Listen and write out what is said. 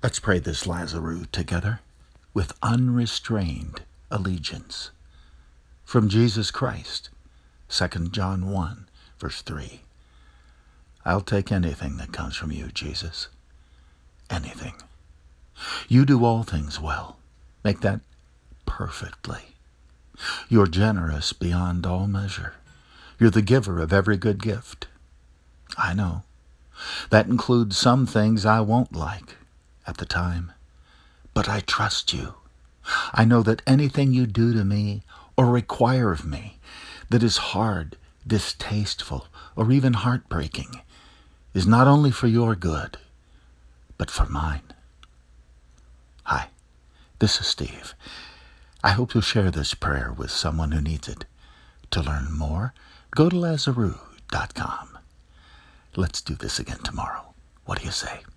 Let's pray this Lazarus together with unrestrained allegiance. From Jesus Christ, 2 John 1, verse 3. I'll take anything that comes from you, Jesus. Anything. You do all things well. Make that perfectly. You're generous beyond all measure. You're the giver of every good gift. I know. That includes some things I won't like at the time. But I trust you. I know that anything you do to me or require of me that is hard, distasteful, or even heartbreaking is not only for your good, but for mine. Hi, this is Steve. I hope you'll share this prayer with someone who needs it. To learn more, go to Lazarus.com. Let's do this again tomorrow. What do you say?